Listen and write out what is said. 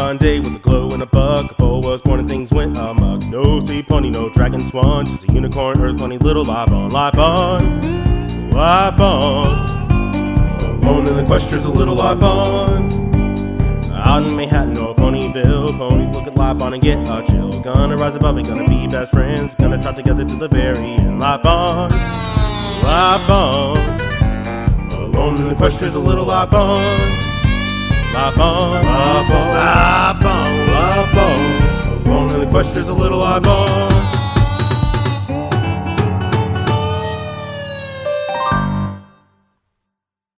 fine day with a glow and a buck. A bow was born and things went amok. No sea pony, no dragon swan, just a unicorn, earth pony, little Libon, Libon, Libon. Alone in the equestria's a little Libon. Out in Manhattan, no Ponyville, ponies look at Libon and get a chill. Gonna rise above it, gonna be best friends, gonna try together to the very end. Libon, Libon. Alone in the equestria's a little Libon. Libon, Libon, Libon, Libon. Alone in the equestria's a little Libon.